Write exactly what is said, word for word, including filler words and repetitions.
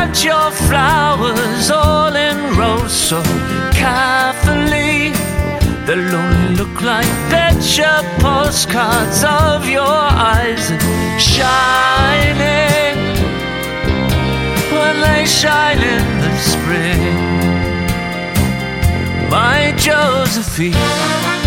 plant your flowers all in rows so carefully. They'll only look like picture postcards of your eyes shining when they shine in the spring. My Josephine.